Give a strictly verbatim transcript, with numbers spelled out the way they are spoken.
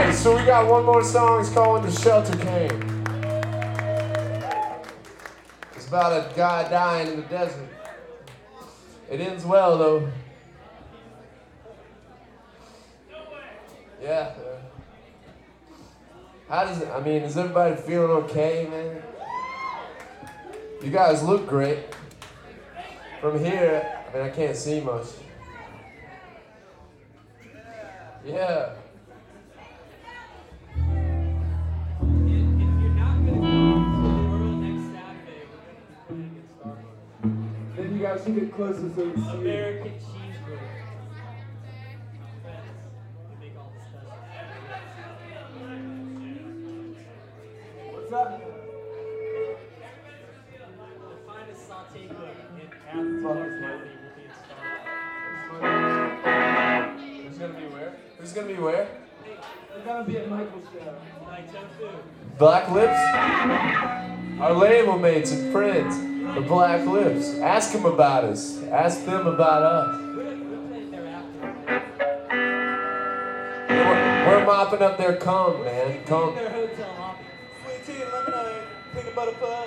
Alright, so we got one more song. It's called When the Shelter Came. It's about a guy dying in the desert. It ends well, though. Yeah. How does it, I mean, is everybody feeling okay, man? You guys look great. From here, I mean, I can't see much. Yeah. Then you guys should get closer so you can see. American cheeseburger. Friends, we make all the special. What's up? The finest saute cook in Athens County will be installed. Who's gonna be where? Who's gonna be where? We're gonna be at Michael's show. Like tofu. Black Lips? Our label mates and friends, the Black Lips. Ask them about us. Ask them about us. We're, we're playing there after. We're, we're mopping up their cum, man. Cum. Their hotel lobby. Sweet tea and lemonade, peanut butter fudge.